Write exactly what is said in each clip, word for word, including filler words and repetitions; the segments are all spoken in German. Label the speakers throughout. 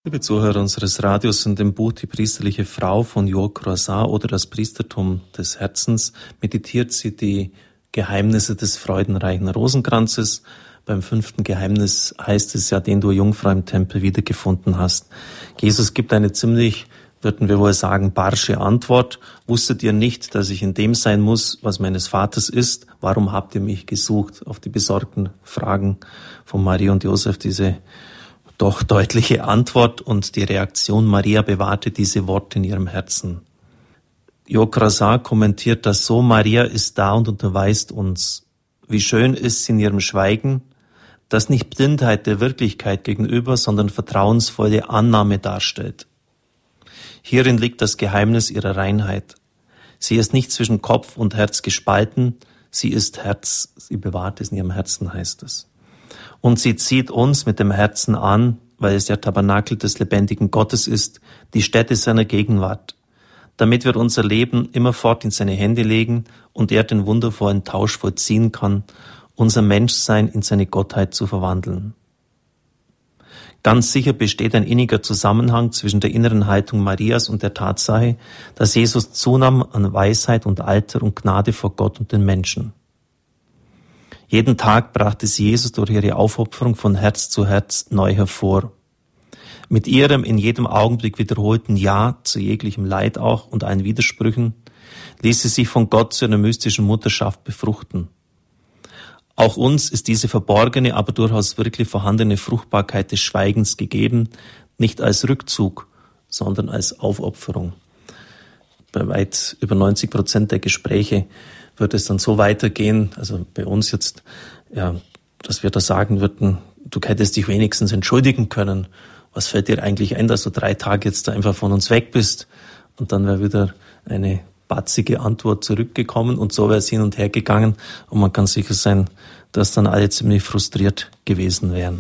Speaker 1: Liebe Zuhörer unseres Radios, in dem Buch Die priesterliche Frau von Jo Croissant oder das Priestertum des Herzens meditiert sie die Geheimnisse des freudenreichen Rosenkranzes. Beim fünften Geheimnis heißt es ja, den du Jungfrau im Tempel wiedergefunden hast. Jesus gibt eine ziemlich, würden wir wohl sagen, barsche Antwort. Wusstet ihr nicht, dass ich in dem sein muss, was meines Vaters ist? Warum habt ihr mich gesucht? Auf die besorgten Fragen von Maria und Josef diese doch deutliche Antwort und die Reaktion: Maria bewahrte diese Worte in ihrem Herzen. Jo Croissant kommentiert das so: Maria ist da und unterweist uns. Wie schön ist sie in ihrem Schweigen, das nicht Blindheit der Wirklichkeit gegenüber, sondern vertrauensvolle Annahme darstellt. Hierin liegt das Geheimnis ihrer Reinheit. Sie ist nicht zwischen Kopf und Herz gespalten, sie ist Herz, sie bewahrt es in ihrem Herzen, heißt es. Und sie zieht uns mit dem Herzen an, weil es der Tabernakel des lebendigen Gottes ist, die Stätte seiner Gegenwart, damit wir unser Leben immerfort in seine Hände legen und er den wundervollen Tausch vollziehen kann, unser Menschsein in seine Gottheit zu verwandeln. Ganz sicher besteht ein inniger Zusammenhang zwischen der inneren Haltung Marias und der Tatsache, dass Jesus zunahm an Weisheit und Alter und Gnade vor Gott und den Menschen. Jeden Tag brachte sie Jesus durch ihre Aufopferung von Herz zu Herz neu hervor. Mit ihrem in jedem Augenblick wiederholten Ja zu jeglichem Leid auch und allen Widersprüchen ließ sie sich von Gott zu einer mystischen Mutterschaft befruchten. Auch uns ist diese verborgene, aber durchaus wirklich vorhandene Fruchtbarkeit des Schweigens gegeben, nicht als Rückzug, sondern als Aufopferung. Bei weit über neunzig Prozent der Gespräche wird es dann so weitergehen, also bei uns jetzt, ja, dass wir da sagen würden, du hättest dich wenigstens entschuldigen können. Was fällt dir eigentlich ein, dass du drei Tage jetzt da einfach von uns weg bist? Und dann wäre wieder eine batzige Antwort zurückgekommen und so wäre es hin und her gegangen und man kann sicher sein, dass dann alle ziemlich frustriert gewesen wären.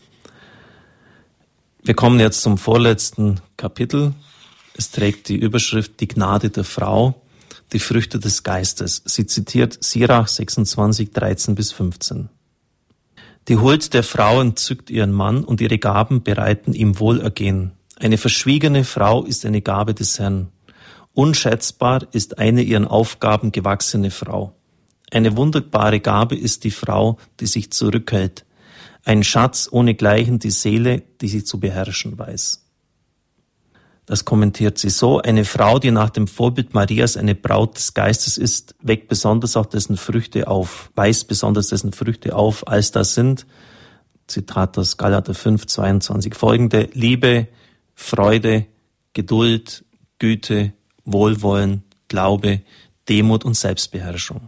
Speaker 1: Wir kommen jetzt zum vorletzten Kapitel. Es trägt die Überschrift Die Gnade der Frau, die Früchte des Geistes. Sie zitiert Sirach sechsundzwanzig, dreizehn bis fünfzehn. Die Huld der Frau entzückt ihren Mann und ihre Gaben bereiten ihm Wohlergehen. Eine verschwiegene Frau ist eine Gabe des Herrn. Unschätzbar ist eine ihren Aufgaben gewachsene Frau. Eine wunderbare Gabe ist die Frau, die sich zurückhält. Ein Schatz ohnegleichen die Seele, die sie zu beherrschen weiß. Das kommentiert sie so: Eine Frau, die nach dem Vorbild Marias eine Braut des Geistes ist, weckt besonders auch dessen Früchte auf, weist besonders dessen Früchte auf, als das sind, Zitat aus Galater fünf, zweiundzwanzig folgende: Liebe, Freude, Geduld, Güte, Wohlwollen, Glaube, Demut und Selbstbeherrschung.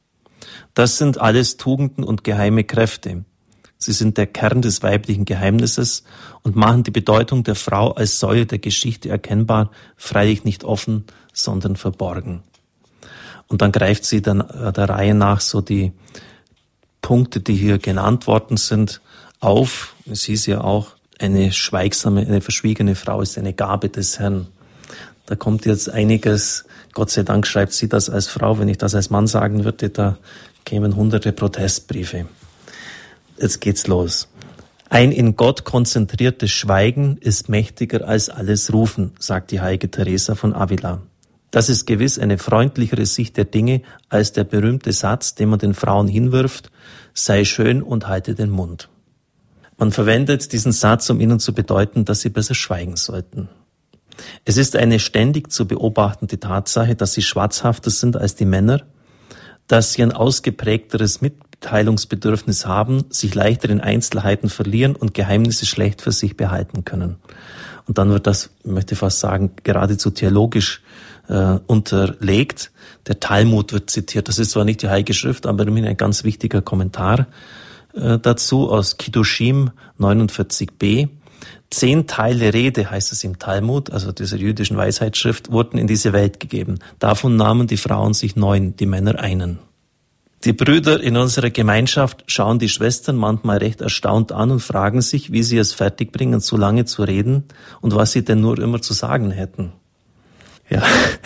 Speaker 1: Das sind alles Tugenden und geheime Kräfte. Sie sind der Kern des weiblichen Geheimnisses und machen die Bedeutung der Frau als Säule der Geschichte erkennbar, freilich nicht offen, sondern verborgen. Und dann greift sie dann der Reihe nach so die Punkte, die hier genannt worden sind, auf. Es hieß ja auch, eine schweigsame, eine verschwiegene Frau ist eine Gabe des Herrn. Da kommt jetzt einiges, Gott sei Dank schreibt sie das als Frau, wenn ich das als Mann sagen würde, da kämen hunderte Protestbriefe. Jetzt geht's los. Ein in Gott konzentriertes Schweigen ist mächtiger als alles Rufen, sagt die heilige Teresa von Avila. Das ist gewiss eine freundlichere Sicht der Dinge als der berühmte Satz, den man den Frauen hinwirft: Sei schön und halte den Mund. Man verwendet diesen Satz, um ihnen zu bedeuten, dass sie besser schweigen sollten. Es ist eine ständig zu beobachtende Tatsache, dass sie schwatzhafter sind als die Männer, dass sie ein ausgeprägteres Mitteilungsbedürfnis haben, sich leichter in Einzelheiten verlieren und Geheimnisse schlecht für sich behalten können. Und dann wird das, ich möchte fast sagen, geradezu theologisch äh, unterlegt. Der Talmud wird zitiert. Das ist zwar nicht die Heilige Schrift, aber immerhin ein ganz wichtiger Kommentar äh, dazu aus Kiddushim neunundvierzig b. Zehn Teile Rede, heißt es im Talmud, also dieser jüdischen Weisheitsschrift, wurden in diese Welt gegeben. Davon nahmen die Frauen sich neun, die Männer einen. Die Brüder in unserer Gemeinschaft schauen die Schwestern manchmal recht erstaunt an und fragen sich, wie sie es fertigbringen, so lange zu reden und was sie denn nur immer zu sagen hätten. Ja,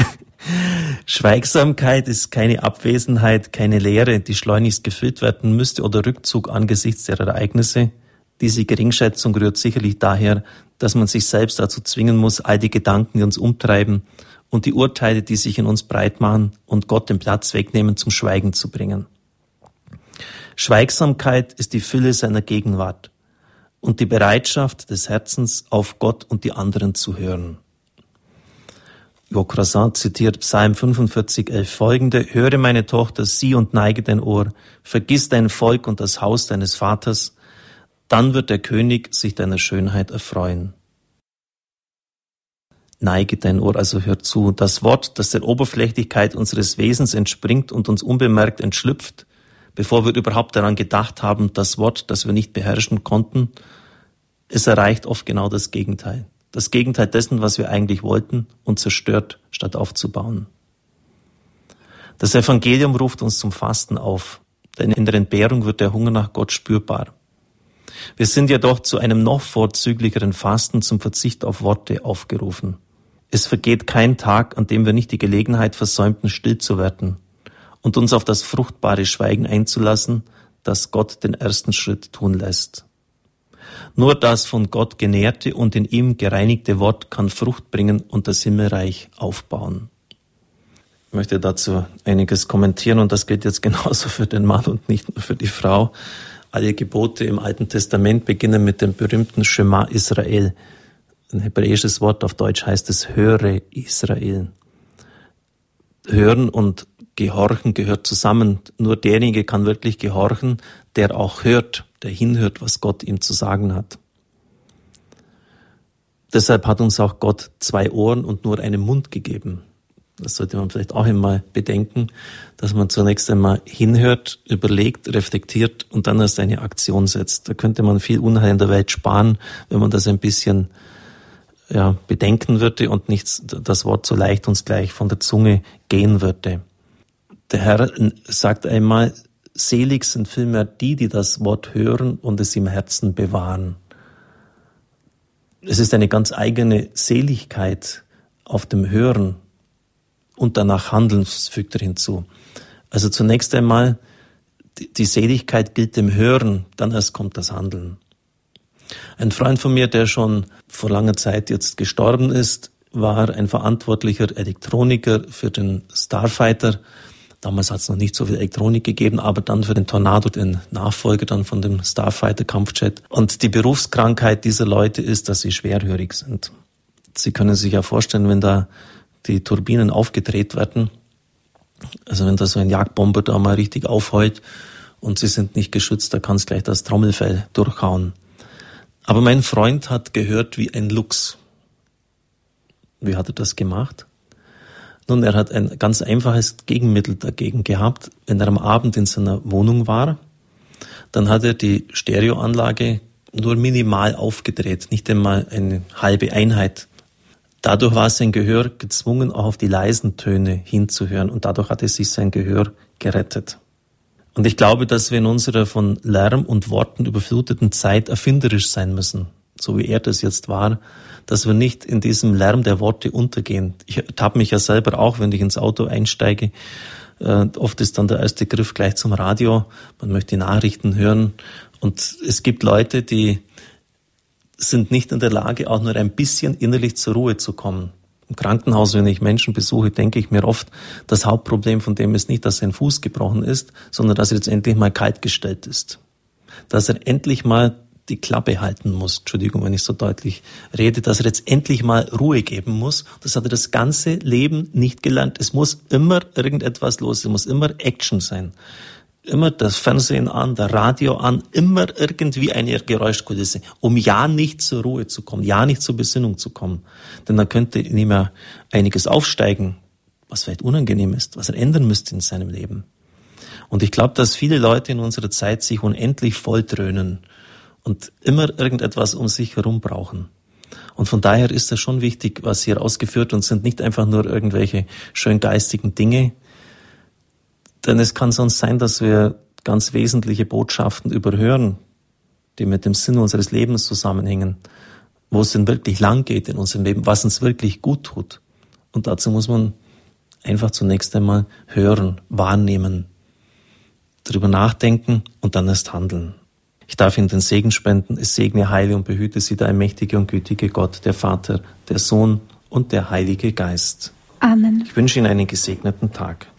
Speaker 1: Schweigsamkeit ist keine Abwesenheit, keine Leere, die schleunigst gefüllt werden müsste oder Rückzug angesichts der Ereignisse. Diese Geringschätzung rührt sicherlich daher, dass man sich selbst dazu zwingen muss, all die Gedanken, die uns umtreiben und die Urteile, die sich in uns breit machen und Gott den Platz wegnehmen, zum Schweigen zu bringen. Schweigsamkeit ist die Fülle seiner Gegenwart und die Bereitschaft des Herzens, auf Gott und die anderen zu hören. Jo Croissant zitiert Psalm fünfundvierzig, elf folgende: Höre, meine Tochter, sieh und neige dein Ohr, vergiss dein Volk und das Haus deines Vaters, dann wird der König sich deiner Schönheit erfreuen. Neige dein Ohr, also hör zu. Das Wort, das der Oberflächlichkeit unseres Wesens entspringt und uns unbemerkt entschlüpft, bevor wir überhaupt daran gedacht haben, das Wort, das wir nicht beherrschen konnten, es erreicht oft genau das Gegenteil. Das Gegenteil dessen, was wir eigentlich wollten, und zerstört, statt aufzubauen. Das Evangelium ruft uns zum Fasten auf, denn in der Entbehrung wird der Hunger nach Gott spürbar. Wir sind jedoch zu einem noch vorzüglicheren Fasten, zum Verzicht auf Worte aufgerufen. Es vergeht kein Tag, an dem wir nicht die Gelegenheit versäumten, still zu werden und uns auf das fruchtbare Schweigen einzulassen, das Gott den ersten Schritt tun lässt. Nur das von Gott genährte und in ihm gereinigte Wort kann Frucht bringen und das Himmelreich aufbauen. Ich möchte dazu einiges kommentieren und das gilt jetzt genauso für den Mann und nicht nur für die Frau. Alle Gebote im Alten Testament beginnen mit dem berühmten Shema Israel. Ein hebräisches Wort, auf Deutsch heißt es Höre Israel. Hören und Gehorchen gehört zusammen. Nur derjenige kann wirklich gehorchen, der auch hört, der hinhört, was Gott ihm zu sagen hat. Deshalb hat uns auch Gott zwei Ohren und nur einen Mund gegeben. Das sollte man vielleicht auch einmal bedenken, dass man zunächst einmal hinhört, überlegt, reflektiert und dann erst eine Aktion setzt. Da könnte man viel Unheil in der Welt sparen, wenn man das ein bisschen ja, bedenken würde und nicht das Wort so leicht uns gleich von der Zunge gehen würde. Der Herr sagt einmal, selig sind vielmehr die, die das Wort hören und es im Herzen bewahren. Es ist eine ganz eigene Seligkeit auf dem Hören und danach Handeln, fügt er hinzu. Also zunächst einmal, die Seligkeit gilt dem Hören, dann erst kommt das Handeln. Ein Freund von mir, der schon vor langer Zeit jetzt gestorben ist, war ein verantwortlicher Elektroniker für den Starfighter. Damals hat es noch nicht so viel Elektronik gegeben, aber dann für den Tornado, den Nachfolger dann von dem Starfighter-Kampfjet. Und die Berufskrankheit dieser Leute ist, dass sie schwerhörig sind. Sie können sich ja vorstellen, wenn da die Turbinen aufgedreht werden, also wenn da so ein Jagdbomber da mal richtig aufheult und sie sind nicht geschützt, da kann es gleich das Trommelfell durchhauen. Aber mein Freund hat gehört wie ein Luchs. Wie hat er das gemacht? Nun, er hat ein ganz einfaches Gegenmittel dagegen gehabt. Wenn er am Abend in seiner Wohnung war, dann hat er die Stereoanlage nur minimal aufgedreht, nicht einmal eine halbe Einheit. Dadurch war sein Gehör gezwungen, auch auf die leisen Töne hinzuhören und dadurch hatte sich sein Gehör gerettet. Und ich glaube, dass wir in unserer von Lärm und Worten überfluteten Zeit erfinderisch sein müssen, so wie er das jetzt war, dass wir nicht in diesem Lärm der Worte untergehen. Ich ertappe mich ja selber auch, wenn ich ins Auto einsteige. Äh, oft ist dann der erste Griff gleich zum Radio. Man möchte die Nachrichten hören. Und es gibt Leute, die sind nicht in der Lage, auch nur ein bisschen innerlich zur Ruhe zu kommen. Im Krankenhaus, wenn ich Menschen besuche, denke ich mir oft, das Hauptproblem von dem ist nicht, dass sein Fuß gebrochen ist, sondern dass er jetzt endlich mal kaltgestellt ist. Dass er endlich mal die Klappe halten muss, Entschuldigung, wenn ich so deutlich rede, dass er jetzt endlich mal Ruhe geben muss. Das hat er das ganze Leben nicht gelernt. Es muss immer irgendetwas los, es muss immer Action sein. Immer das Fernsehen an, der Radio an, immer irgendwie eine Geräuschkulisse, um ja nicht zur Ruhe zu kommen, ja nicht zur Besinnung zu kommen. Denn dann könnte in ihm ja einiges aufsteigen, was vielleicht unangenehm ist, was er ändern müsste in seinem Leben. Und ich glaube, dass viele Leute in unserer Zeit sich unendlich volldröhnen und immer irgendetwas um sich herum brauchen. Und von daher ist es schon wichtig, was hier ausgeführt und sind nicht einfach nur irgendwelche schön geistigen Dinge. Denn es kann sonst sein, dass wir ganz wesentliche Botschaften überhören, die mit dem Sinn unseres Lebens zusammenhängen, wo es denn wirklich lang geht in unserem Leben, was uns wirklich gut tut. Und dazu muss man einfach zunächst einmal hören, wahrnehmen, darüber nachdenken und dann erst handeln. Ich darf Ihnen den Segen spenden. Es segne, heile und behüte Sie der allmächtige und gütige Gott, der Vater, der Sohn und der Heilige Geist.
Speaker 2: Amen.
Speaker 1: Ich wünsche Ihnen einen gesegneten Tag.